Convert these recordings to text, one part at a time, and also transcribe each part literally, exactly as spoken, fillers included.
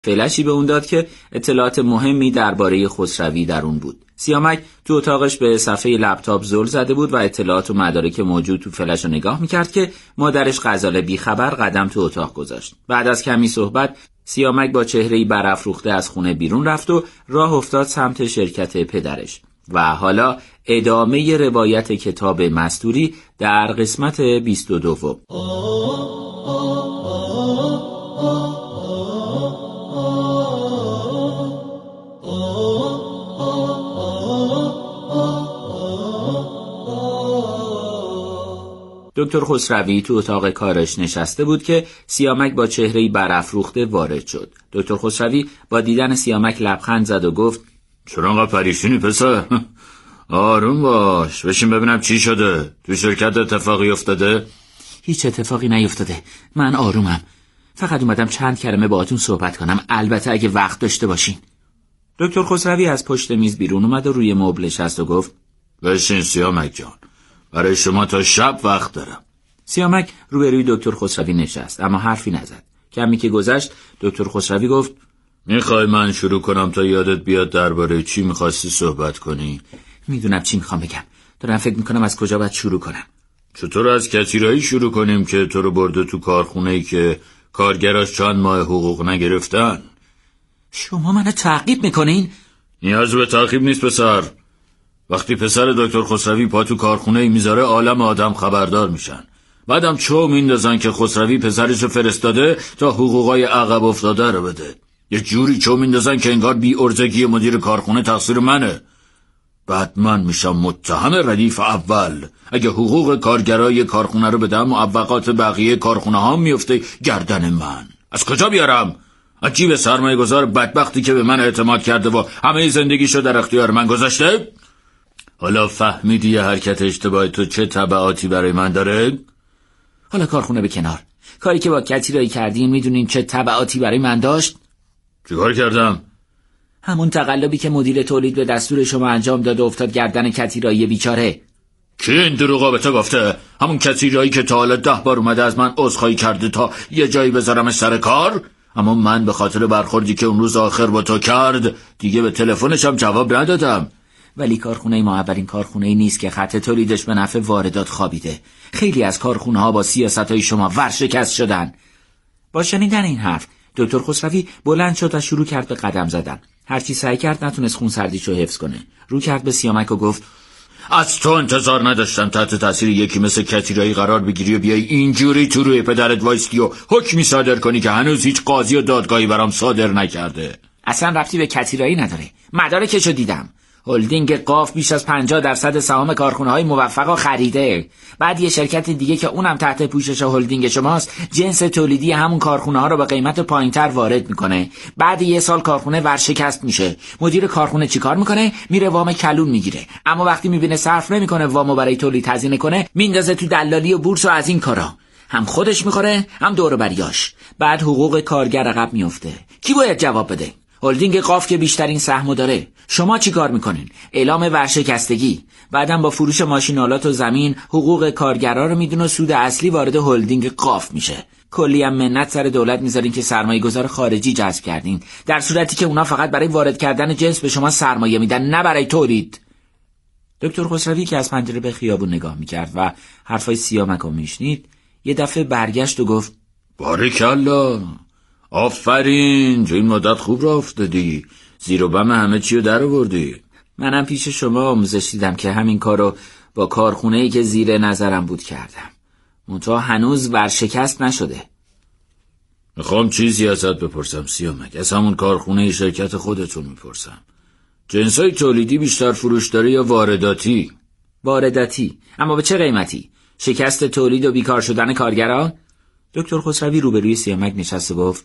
فلشی به اون داد که اطلاعات مهمی درباره خسروی در اون بود. سیامک تو اتاقش به صفحه لپتاپ زل زده بود و اطلاعات و مدارک موجود تو فلش رو نگاه میکرد که مادرش غزاله بیخبر قدم تو اتاق گذاشت. بعد از کمی صحبت سیامک با چهره‌ای برافروخته از خونه بیرون رفت و راه افتاد سمت شرکت پدرش. و حالا ادامه روایت کتاب مستوری در قسمت بیست و دو. دکتر خسروی تو اتاق کارش نشسته بود که سیامک با چهره‌ای برافروخته وارد شد. دکتر خسروی با دیدن سیامک لبخند زد و گفت: چرا انقدر پریشونی پسر؟ آروم باش، بشین ببینم چی شده. تو شرکت اتفاقی افتاده؟ هیچ اتفاقی نیفتاده، من آرومم. فقط اومدم چند کلمه باهاتون صحبت کنم، البته اگه وقت داشته باشین. دکتر خسروی از پشت میز بیرون اومد و روی مبل نشست و گفت: بشین سیامک جان، برای شما تا شب وقت دارم. سیامک روبروی دکتر خسروی نشست اما حرفی نزد. کمی که گذشت دکتر خسروی گفت: میخوای من شروع کنم تا یادت بیاد درباره چی میخواستی صحبت کنی؟ میدونم چی میخوام بگم، دارم فکر میکنم از کجا باید شروع کنم. چطور از کتیرایی شروع کنیم که تو رو برده تو کارخونه‌ای که کارگراش چند ماه حقوق نگرفتن؟ شما منو تعقیب میکنین؟ نیاز به تعقیب نیست پسر. وقتی پسر دکتر خسروی پا تو کارخونه‌ای میذاره عالم آدم خبردار میشن. بعدم چو میندازن که خسروی پسرش فرستاده تا حقوقای عقب افتاده رو بده. یه جوری چو میندازن که انگار بی ارزگی مدیر کارخونه تقصیر منه. بعد من میشم متهم ردیف اول. اگه حقوق کارگرای کارخونه رو بدم معوقات بقیه کارخونه ها میفته گردن من. از کجا بیارم؟ از جیب سرمایه گذار بدبختی که به من اعتماد کرده و همه زندگیشو در اختیار من گذاشته؟ حالا فهمیدی یه حرکت اشتباهی تو چه تبعاتی برای من داره؟ حالا کارخونه به کنار، کاری که با کتیرایی کردین میدونین چه تبعاتی برای من داشت؟ چیکار کردم؟ همون تقلبی که مدیر تولید به دستور شما انجام داد و افتاد گردن کتیرایی بیچاره. کی این دروغا به تو گفته؟ همون کتیرایی که تا حالا ده بار اومده از من عذرخواهی کرده تا یه جایی بذارمش سر کار؟ اما من به خاطر برخوردی که اون روز آخر با تو کرد دیگه به تلفنش هم جواب ندادم. ولی کارخونه ما اولین کارخونه نیست که خط تولیدش به نفع واردات خوابیده. خیلی از کارخونه ها با سیاستهای شما ورشکست شدن. با شنیدن این حرف دکتر خسروی بلند شد و شروع کرد به قدم زدن. هرچی سعی کرد نتونست خونسردیشو حفظ کنه. رو کرد به سیامک و گفت: از تو انتظار نداشتم تحت تاثیر یکی مثل کتیرایی قرار بگیری و بیای اینجوری تو روی پدرت وایستی و حکمی صادر کنی که هنوز هیچ قاضی و دادگاهی برام صادر نکرده. اصلا ربطی به کتیرایی نداره. مدارکشو دیدم. هلدینگ قاف بیش از پنجاه درصد سهام کارخونه‌های موفقا خریده. بعد یه شرکت دیگه که اونم تحت پوشش هلدینگ شماست جنس تولیدی همون کارخونه‌ها رو به قیمت پایینتر وارد میکنه. بعد یه سال کارخونه ورشکست میشه. مدیر کارخونه چیکار میکنه؟ میره وام کلون میگیره. اما وقتی میبینه صرف نمیکنه وامو برای تولید هزینه کنه میندازه تو دلالی و بورس و از این کارا. هم خودش میخوره هم دور و بریاش. بعد حقوق کارگر عقب میفته. کی باید جواب بده؟ هلدینگ قاف که بیشترین سهمو داره. شما چی کار میکنین؟ اعلام ورشکستگی. بعدم با فروش ماشینالات و زمین حقوق کارگرا رو میدون و سود اصلی وارد هلدینگ قاف میشه. کلی هم منت سر دولت میذارین که سرمایه گذار خارجی جذب کردین، در صورتی که اونا فقط برای وارد کردن جنس به شما سرمایه میدن، نه برای تولید. دکتر خسروی که از پنجره به خیابون نگاه میکرد و حرفای سیامک رو میشنید یه دفعه برگشت و گفت: باریکالله، آفرین، تو این مدت خوب راه افتادی، زیر و بم همه چی رو در آوردی. منم پیش شما آموزش دیدم که همین کارو با کارخونه‌ای که زیر نظرم بود کردم. منتها هنوز ورشکست نشده. میخوام چیزی ازت بپرسم سیامک، از همون کارخونه شرکت خودتون میپرسم. جنسای تولیدی بیشتر فروش داره یا وارداتی؟ وارداتی. اما به چه قیمتی؟ شکست تولید و بیکار شدن کارگران؟ دکتر خسروی روبروی سیامک نشست و گفت: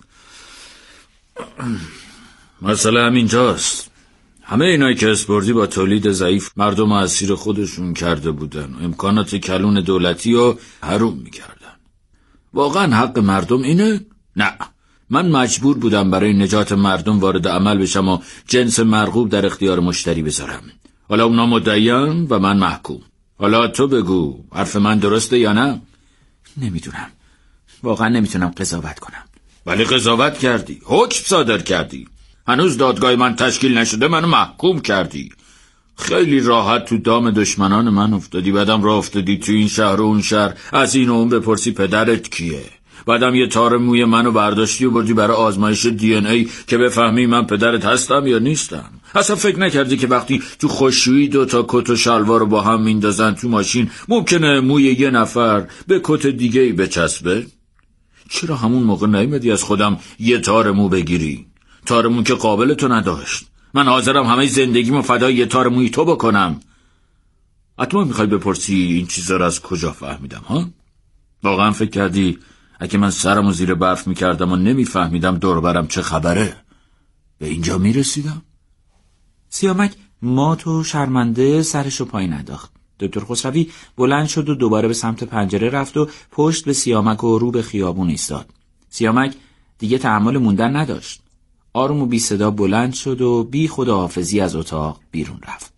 مسئله همینجاست. همه اینایی که اسپوردی با تولید ضعیف مردم اسیر خودشون کرده بودن و امکانات کلون دولتی رو حروم میکردن. واقعا حق مردم اینه؟ نه. من مجبور بودم برای نجات مردم وارد عمل بشم و جنس مرغوب در اختیار مشتری بذارم. حالا اونا مدعیان و من محکوم. حالا تو بگو حرف من درسته یا نه؟ نمیدونم. واقعا نمیتونم قضاوت کنم. ولی قضاوت کردی، حکم صادر کردی. هنوز دادگاه من تشکیل نشده منو محکوم کردی. خیلی راحت تو دام دشمنان من افتادی. بعدم راه افتادی تو این شهر و اون شهر از این و اون بپرسی پدرت کیه. بعدم یه تار موی منو برداشتی و بردی برای آزمایش دی ان ای که بفهمی من پدرت هستم یا نیستم. اصلا فکر نکردی که وقتی تو خشکشویی دو تا کت و شلوار رو با هم میندازن تو ماشین ممکنه موی یه نفر به کت دیگه‌ای بچسبه؟ چرا همون موقع نیومدی از خودم یه تار مو بگیری؟ تار مو که قابل تو نداشت. من حاضرم همه زندگیمو فدای یه تار موی تو بکنم. حتما میخوای بپرسی این چیزا رو از کجا فهمیدم ها؟ واقعا فکر کردی اگه من سرمو زیر برف میکردم و نمیفهمیدم دور برم چه خبره به اینجا میرسیدم؟ سیامک مات و شرمنده سرشو پایین انداخت. دکتر خسروی بلند شد و دوباره به سمت پنجره رفت و پشت به سیامک و رو به خیابون ایستاد. سیامک دیگه تحمل موندن نداشت. آروم و بی صدا بلند شد و بی خداحافظی از اتاق بیرون رفت.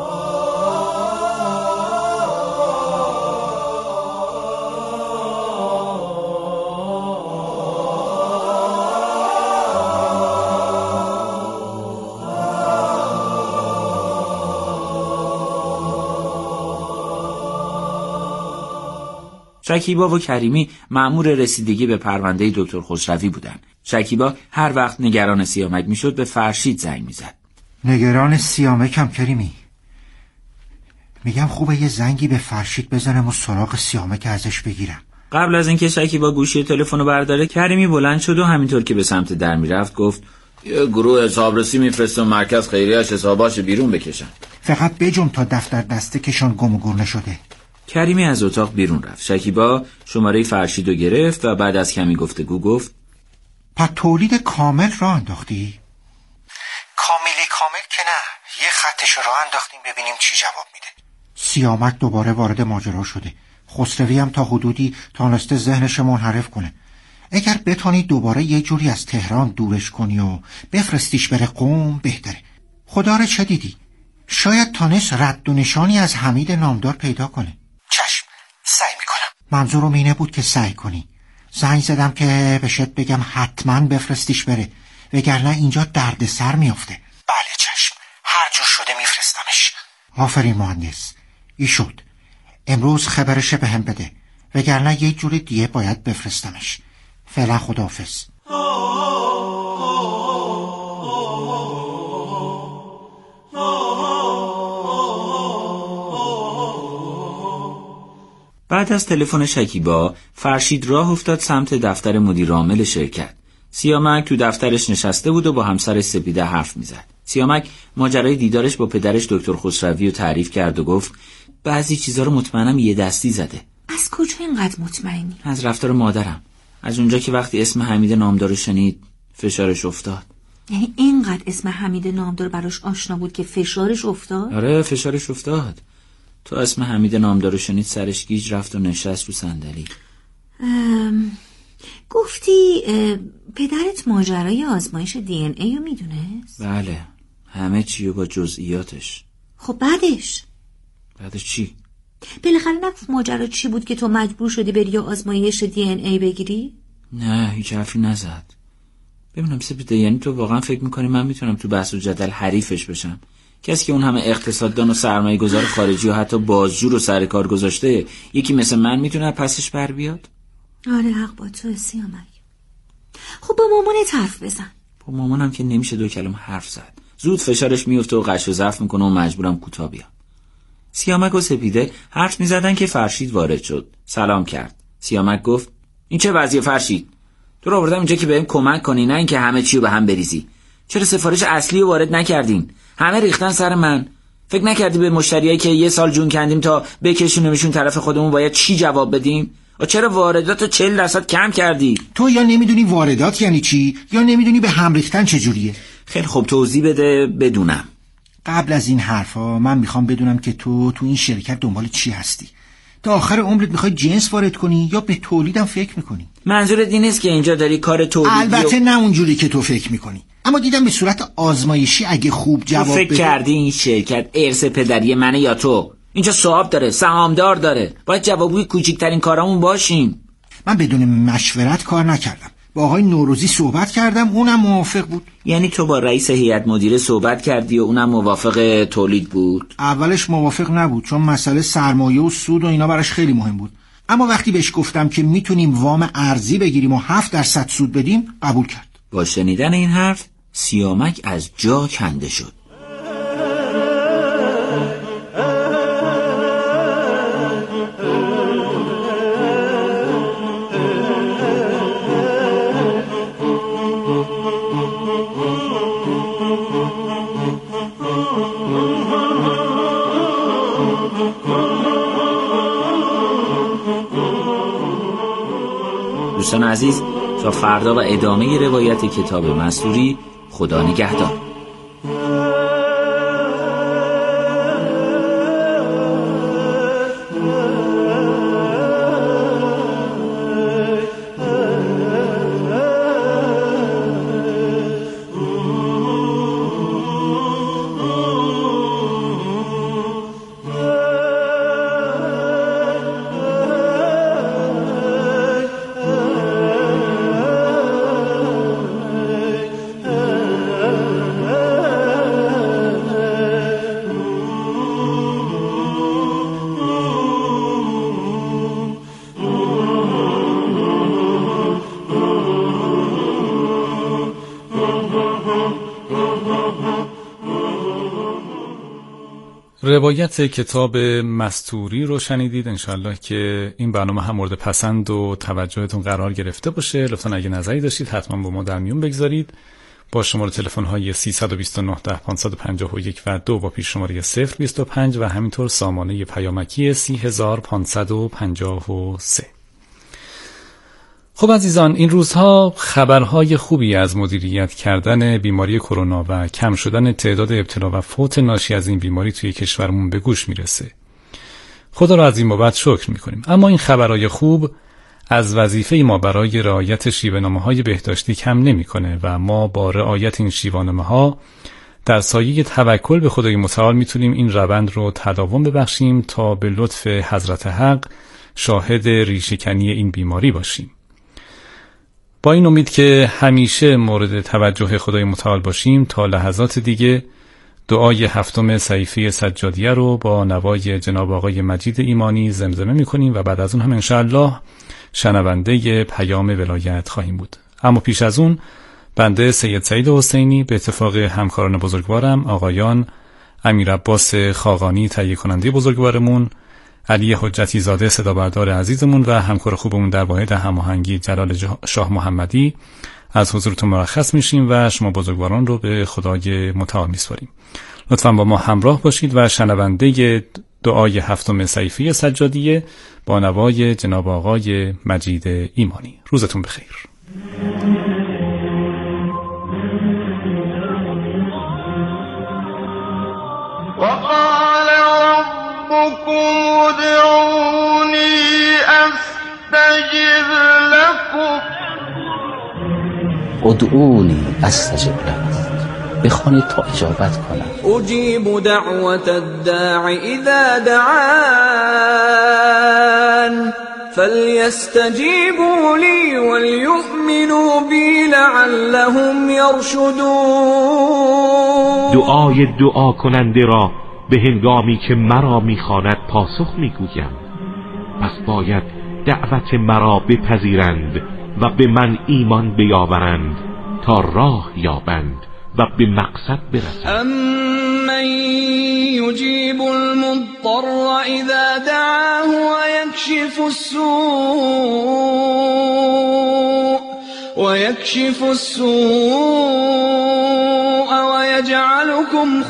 شکیبا و کریمی مأمور رسیدگی به پرونده دکتر خسروی بودن. شکیبا هر وقت نگران سیامک میشد به فرشید زنگ میزد. نگران سیامکم کریمی. میگم خوبه یه زنگی به فرشید بزنم و سراغ سیامک ازش بگیرم. قبل از اینکه شکیبا گوشی تلفن رو برداره کریمی بلند شد و همینطور که به سمت در میرفت گفت یه گروه حسابرسی میفرستم مرکز خیریه‌اش حساباش بیرون بکشن. فقط بجم تا دفتر دسته کشان گم و گور نشده. کریمی از اتاق بیرون رفت. شکیبا شماره فرشید رو گرفت و بعد از کمی گفتگو گفت پس تولید کامل را انداختی؟ کاملی کامل که نه، یه خطش را انداختیم ببینیم چی جواب میده. سیامک دوباره وارد ماجرا شده. خسروی هم تا حدودی تانسته ذهنش منحرف کنه. اگر بتونی دوباره یه جوری از تهران دورش کنی و بفرستیش بره قم بهتره. خدا رو چه دیدی؟ شاید تانست رد و نشانی از حمید نامدار پیدا کنه. چشم، سعی میکنم. منظورم اینه بود که سعی کنی. زنگ زدم که بهشت بگم حتما بفرستیش بره، وگرنه اینجا درد سر میافته. بله چشم، هر جور شده میفرستمش. آفرین مهندس، ای شد. امروز خبرش به هم بده، وگرنه یه جور دیگه باید بفرستمش. فعلا خداحافظ. بعد از تلفن شکیبا فرشید راه افتاد سمت دفتر مدیر عامل شرکت. سیامک تو دفترش نشسته بود و با همسرش سپیده حرف میزد. سیامک ماجرای دیدارش با پدرش دکتر خسروی رو تعریف کرد و گفت بعضی چیزا رو مطمئنم یه دستی زده. از کجا اینقدر مطمئنی؟ از رفتار مادرم. از اونجا که وقتی اسم حمید نامدار رو شنید فشارش افتاد. یعنی اینقدر اسم حمید نامدار براش آشنا بود که فشارش افتاد؟ آره فشارش افتاد. تو اسم حمید نامدار رو شنید سرش گیج رفت و نشست رو صندلی. گفتی پدرت ماجرای آزمایش دی ان ای رو میدونست؟ بله، همه چی رو با جزئیاتش. خب بعدش؟ بعدش چی؟ بالاخره نگفت ماجرا چی بود که تو مجبور شدی بری آزمایش دی ان ای بگیری؟ نه هیچ حرفی نزد. ببینم سپیده، یعنی تو واقعا فکر میکنی من میتونم تو بحث و جدل حریفش بشم؟ کسی که اون همه اقتصاددان و سرمایه گذار خارجی و حتی بازجو رو سر کار گذاشته یکی مثل من میتونه پسش بر بیاد؟ آره حق با تو سیامک. خب با مامانت حرف بزن. با مامانم که نمیشه دو کلمه حرف زد. زود فشارش میفته و قش و ضعف میکنه و مجبورم کوتاه بیام. سیامک و سپیده حرف میزدن که فرشید وارد شد. سلام کرد. سیامک گفت این چه وضعیه فرشید؟ تو رو آوردم اینجا که بهم کمک کنی، نه اینکه همه چی رو به هم بریزی. چرا سفارش اصلی رو وارد نکردین؟ همه ریختن سر من. فکر نکردی به مشتریایی که یه سال جون کندیم تا بکشونیمشون طرف خودمون باید چی جواب بدیم؟ و چرا واردات رو چهل درصد کم کردی؟ تو یا نمیدونی واردات یعنی چی یا نمیدونی به هم ریختن چجوریه. خیلی خوب توضیح بده بدونم. قبل از این حرفا من میخوام بدونم که تو تو این شرکت دنبال چی هستی. تا آخر عمرت میخوای جنس وارد کنی یا به تولیدم فکر میکنی؟ منظورت این نیست که اینجا داری کار تولیدی؟ البته و... نه اونجوری که تو فکر میکنی، اما دیدم به صورت آزمایشی اگه خوب جواب بده. تو فکر کردی این شرکت ارث پدری منه یا تو؟ اینجا صاحب داره، سهامدار داره، باید جوابگوی کوچکترین کارامون باشیم. من بدون مشورت کار نکردم، با آقای نوروزی صحبت کردم، اونم موافق بود. یعنی تو با رئیس هیئت مدیره صحبت کردی و اونم موافق تولید بود؟ اولش موافق نبود چون مسئله سرمایه و سود و اینا براش خیلی مهم بود، اما وقتی بهش گفتم که میتونیم وام ارزی بگیریم و هفت درصد سود بدیم قبول کرد. با شنیدن این حرف سیامک از جا کنده شد. دوستان عزیز، تا فردا و ادامه روایت کتاب مستوری، خدا نگهدار. روایت کتاب مستوری رو شنیدید. انشالله که این برنامه هم مورد پسند و توجهتون قرار گرفته باشه. لطفاً اگه نظری داشتید حتما با ما در میون بگذارید. با شماره تلفن های سیصد و بیست و نه ده پانصد و پنجاه و یک و دو با پیش شماره صفر بیست و پنج و همینطور سامانه پیامکی سی هزار پانصد و پنجاه و سه. خب عزیزان، این روزها خبرهای خوبی از مدیریت کردن بیماری کرونا و کم شدن تعداد ابتلا و فوت ناشی از این بیماری توی کشورمون به گوش میرسه. خدا را از این بابت شکر میکنیم. اما این خبرهای خوب از وظیفه ما برای رعایت شیوه‌نامه‌های بهداشتی کم نمیکنه و ما با رعایت این شیوه‌نامه‌ها در سایه توکل به خدای متعال میتونیم این روند رو تداوم ببخشیم تا به لطف حضرت حق شاهد ریشه‌کنی این بیماری باشیم. با این امید که همیشه مورد توجه خدای متعال باشیم، تا لحظات دیگه دعای هفتم صحیفه سجادیه رو با نوای جناب آقای مجید ایمانی زمزمه میکنیم و بعد از اون هم انشاءالله شنونده پیام ولایت خواهیم بود. اما پیش از اون بنده سید سعید حسینی به اتفاق همکاران بزرگوارم آقایان امیر عباس خاقانی تهیه کننده بزرگوارمون، علی حجتی زاده صدا بردار عزیزمون و همکار خوبمون در واحد هماهنگی جلال شاه محمدی از حضورتون مرخص میشیم و شما بزرگواران رو به خدای متعال میسپاریم. لطفاً با ما همراه باشید و شنونده دعای هفتم صحیفه سجادیه با نوای جناب آقای مجید ایمانی. روزتون بخیر. وقال ربكم ادعوني استجب لكم ادعوني استجب لكم بخوانید تا اجابت کنم. اجیب دعوت الداع اذا دعان فليستجيبوا لي وليؤمنوا بي لعلهم يرشدون. دعای دعا کننده را به هنگامی که مرا میخواند پاسخ میگویم، پس باید دعوت مرا بپذیرند و به من ایمان بیاورند تا راه یابند و به مقصد برسند. امن یجیب المضطر اذا دعاه ويكشف السوء ويكشف السوء ويجعلكم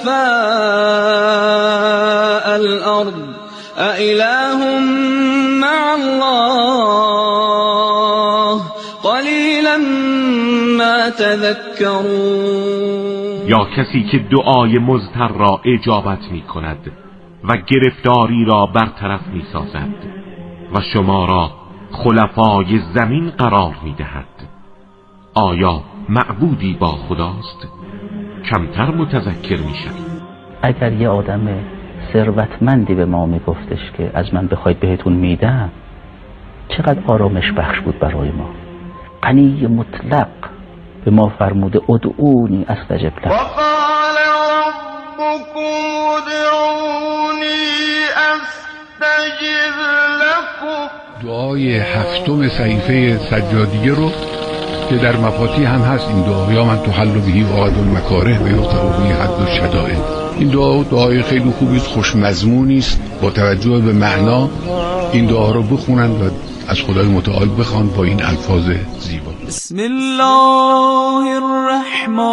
خلفاء الأرض أإله مع الله قلیلا ما تذکرون. یا کسی که دعای مضطر را اجابت می کند و گرفتاری را برطرف می سازد و شما را خلفای زمین قرار می دهد. آیا معبودی با خداست؟ کمتر متذکر می شد. اگر یه آدم ثروتمندی به ما می گفتش که از من بخواید بهتون میدم، چقدر آرامش بخش بود برای ما. غنی مطلق به ما فرموده ادعونی استجب لکم. وقال ربكم ادعوني استجب لكم. دعای هفتم صحیفه سجادیه رو که در مفاتیح هم هست این دعا، یا من تحل بهی عقد المکاره و یقطع بهی حد الشدائد. این دعا دعای خیلی خوبی است، خوش مضمونی است. با توجه به معنا این دعا رو بخونند و از خدای متعال بخوان با این الفاظ زیبا. بسم الله الرحمن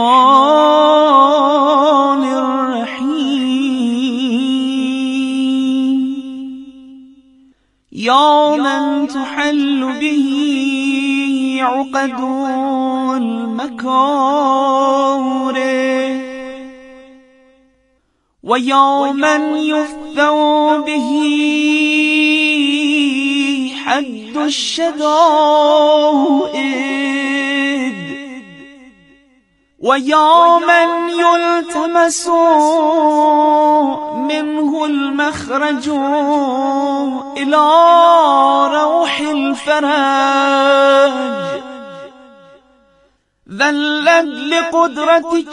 الرحیم. یا من تحل به عقد المکاره و یا من یفتو به حد الشدائد و یا من یلتمس منه المخرج الى روح الفرج ذلت لقدرتك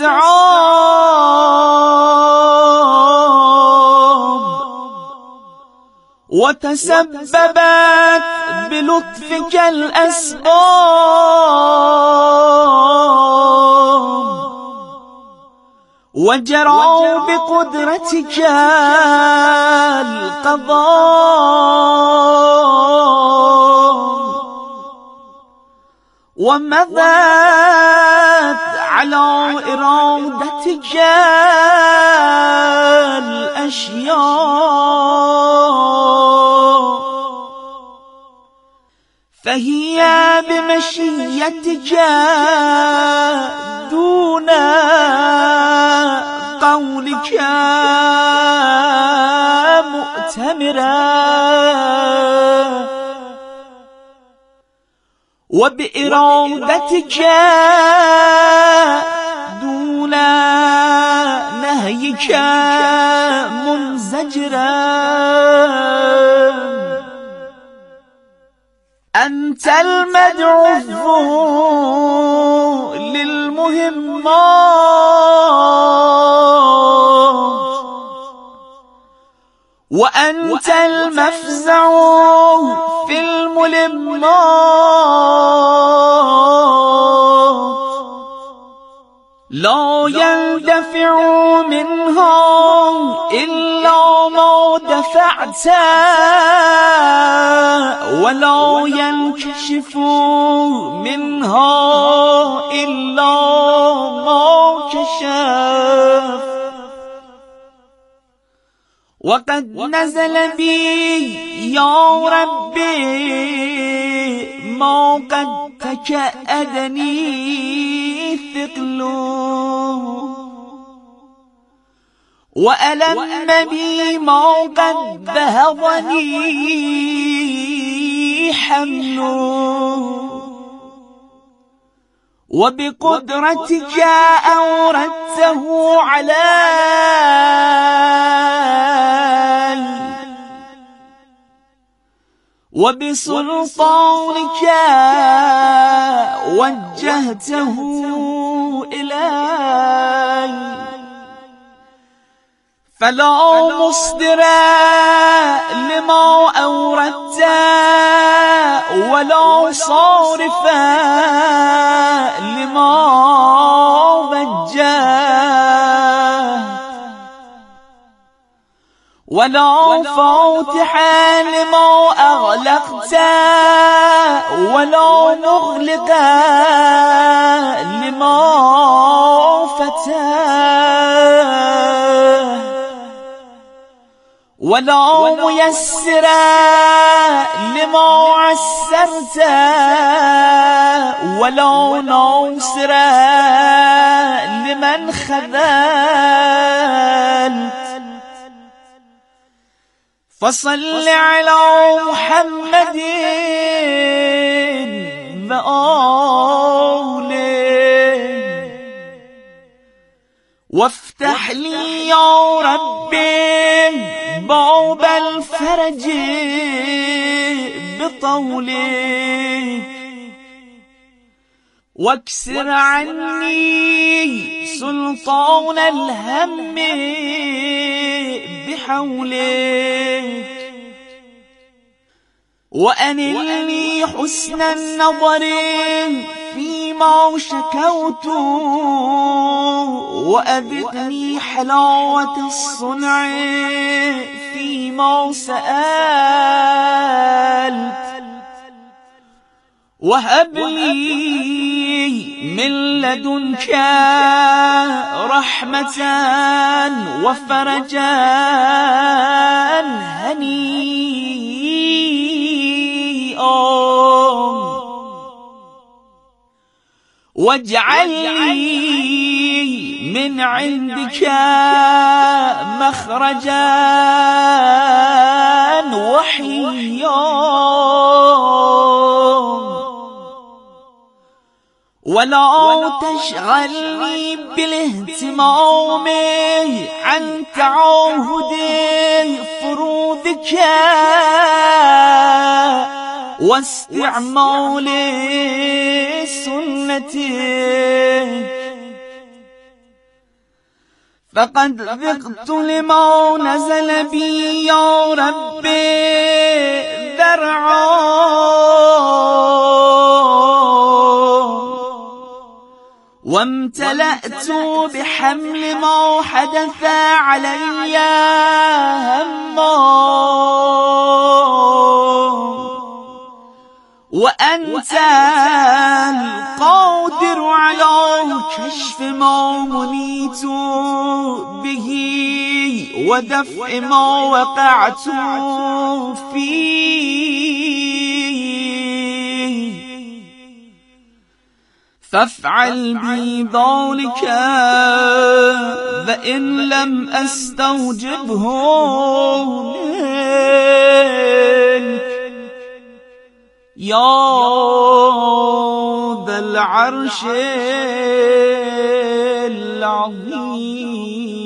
الصعاب وتسببت بلطفك الأسباب وجرى بقدرتك القضاء ومضت على إرادتك الأشياء فهي بمشيتك دون قولك مؤتمرا وبإرادتك دون نهيك منزجرا أنت المدعو للمهمات وأنت المفزع في الملمات لا يندفع منها إلا ما دفعت ولا ينكشف منها إلا ما كشف وقد نزل بي يا ربي ما قد تكأدني ثقل وألم بي ما قد بهضني حمل وبقدرتك أوردته علي وبسلطانك وجهته إلي فلا مصدر لما أوردت ولا صارف لما وجهت ولا فاتح لما أغلقت ولا مغلق لما فتحت ولا ميسر لما عسرت ولا ناصر لمن خذلت فصل على محمد وآله وافتح لي يا ربي باب الفرج بطولك واكسر عني سلطان الهم بحولك وأنلني حسن النظر فيما شكوت وأذقني حلاوة الصنع فيما سألت وهب لي من لدنك رحمة وفرجا هنيئا واجعل لي من عندك مخرجا وحيا ولا تشغلني بالاهتمام عن تعاهد فروضك واستعمال سنتك فقد ذقت لما نزل بي يا ربي ذرعا وامتلأت بحمل ما حدث علي هما وأنت القادر على كشف ما منيت به ودفع ما وقعت فيه فافعل بي ذلك وإن لم أستوجبه منك يا ذا العرش العظيم.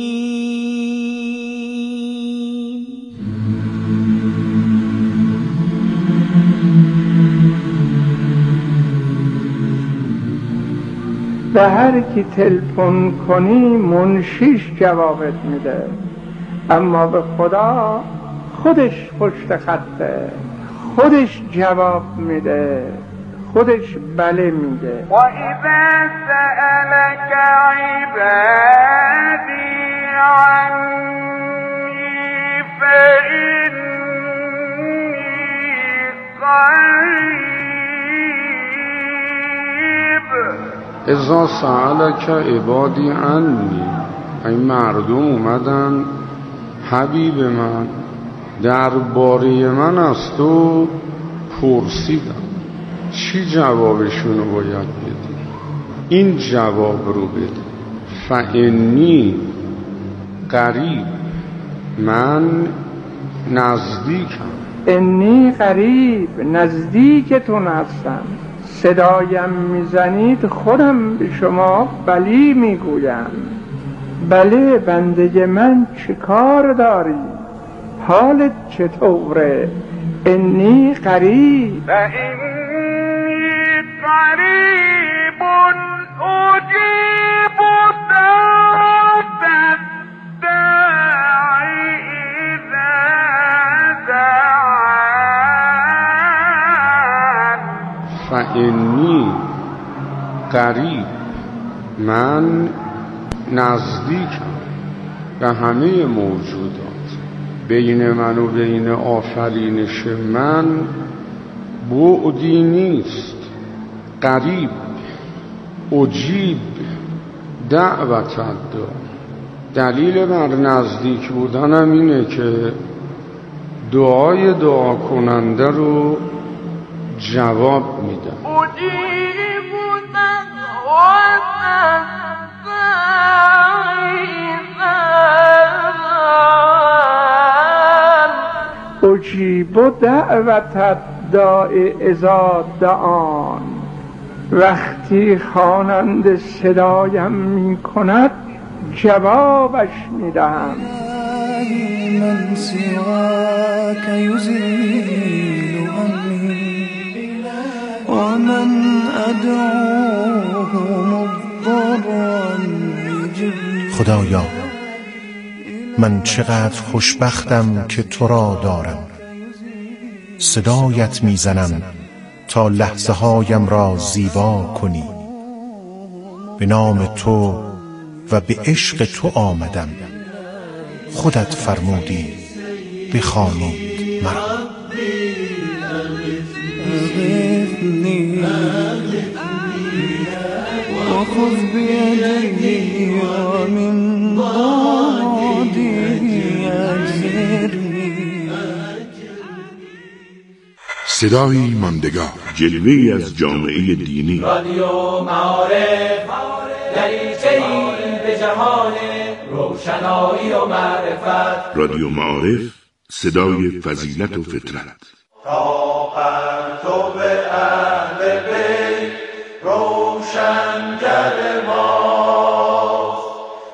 به هر کی تلفن کنی منشیش جوابت میده، اما به خدا خودش پشت خطه، خودش جواب میده، خودش بله میده. و اذا سألك عبادی عنی فإنی قریب. اذا سألك عبادی عنی، این مردم اومدن حبیب من درباره من از تو پرسیدن، چی جوابشونو باید بدی؟ این جواب رو بده، فانی قریب، من نزدیکم. انی قریب، نزدیکتون هستم، صدایم میزنید خودم به شما بلی میگویم. بله بنده من، چه کار داری؟ حالت چطوره؟ انی قریب. فإنی قریب اجیب دعوت الداعی اذا دعان. فإنی قریب، من نزدیکم به همه موجودات. بین من و بین آفرینش من بعدی نیست. قریب، اجیب دعوت الداع. دلیل بر نزدیک بودنم اینه که دعای دعا کننده رو جواب میدم. اجیب دعوت اجیب دعوت الداع اذا دعان. وقتی خواننده صدایم می کند جوابش می دهم. من سواك يزيل همي ومن أدعوه مضطرا يجيب. خدایا من چقدر خوشبختم که تو را دارم، صدایت میزنم تا لحظه هایم را زیبا کنی. به نام تو و به عشق تو آمدم، خودت فرمودی بخوانید مرا. وخذ بيدي ومن بعدي أجرني. صدایی ماندگار، جلوه‌ای از جامعه دینی. رادیو معارف، دریچه‌ای به جهان روشنایی و معرفت. رادیو معارف، صدای فضیلت و فطرت. تا پرتو به اهل بیت روشنگر ماست،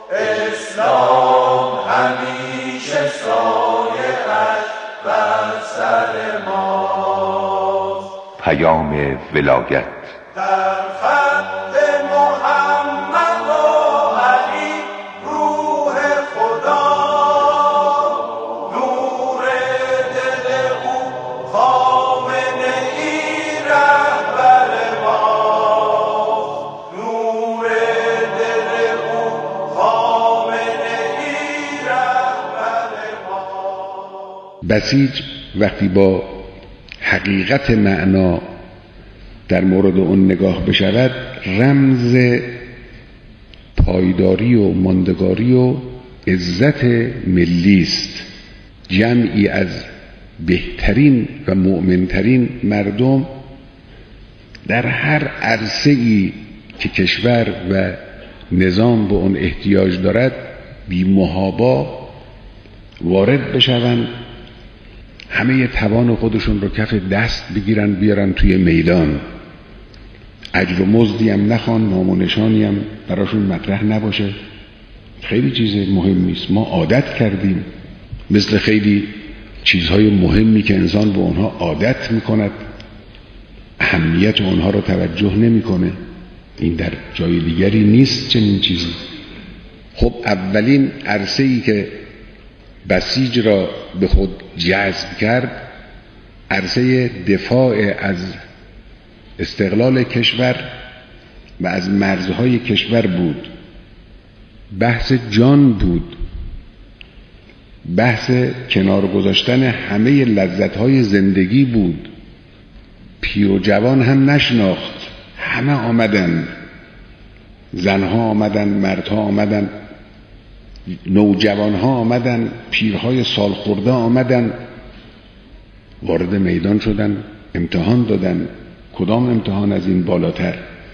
اسلام همیشه سایه‌اش بر سر ماست. پیام ولایت در خط محمد و علی روح خدا، نور دل او خامنه ای رهبر ماست، نور دل او خامنه ای رهبر ماست. بسیج وقتی با حقیقت معنا در مورد اون نگاه بشود، رمز پایداری و ماندگاری و عزت ملی است. جمعی از بهترین و مؤمنترین مردم در هر عرصه‌ای که کشور و نظام به اون احتیاج دارد بی محابا وارد بشوند، همه توان خودشون رو کف دست بگیرن بیارن توی میدان. اجر و مزدی هم نخوان، نام و نشانی هم براشون مطرح نباشه. خیلی چیز مهمی است. ما عادت کردیم، مثل خیلی چیزهای مهمی که انسان به اونها عادت میکند، اهمیت اونها رو توجه نمیکنه. این در جای دیگری نیست چنین چیزی. خب اولین عرصه‌ای که بسیج را به خود جذب کرد عرصه دفاع از استقلال کشور و از مرزهای کشور بود. بحث جان بود، بحث کنار گذاشتن همه لذتهای زندگی بود. پیر و جوان هم نشناخت، همه آمدن، زنها آمدن، مردها آمدن، نوجوانها آمدن، پیرهای سال خورده آمدن، وارد میدان شدن، امتحان دادن. کدام امتحان از این بالاتر؟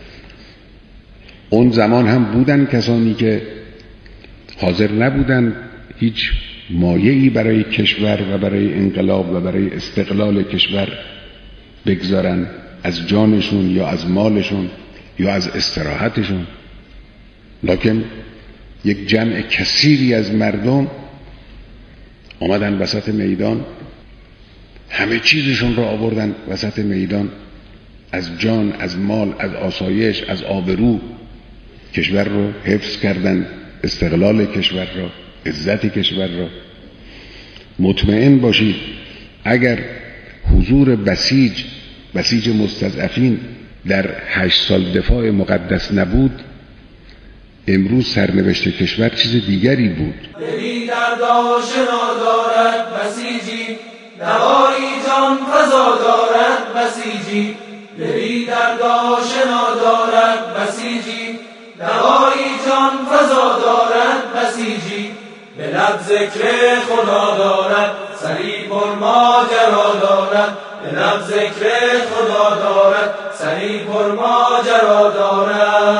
اون زمان هم بودن کسانی که حاضر نبودن هیچ مایعی برای کشور و برای انقلاب و برای استقلال کشور بگذارن، از جانشون یا از مالشون یا از استراحتشون. لکن یک جمع کثیری از مردم آمدن وسط میدان، همه چیزشون را آوردن وسط میدان، از جان، از مال، از آسایش، از آبرو کشور رو حفظ کردن، استقلال کشور را، عزت کشور را. مطمئن باشید اگر حضور بسیج بسیج مستضعفین در هشت سال دفاع مقدس نبود، امروز سرنوشت کشور چیز دیگری بود. دلی درد آشنا دارد بسیجی، دوایی جان فضا دارد بسیجی. دلی درد آشنا دارد بسیجی، دوایی جان فضا دارد بسیجی. به لب ذکر خدا دارد، سری پر ماجرا دارد. به لب ذکر خدا دارد، سری پر ماجرا دارد.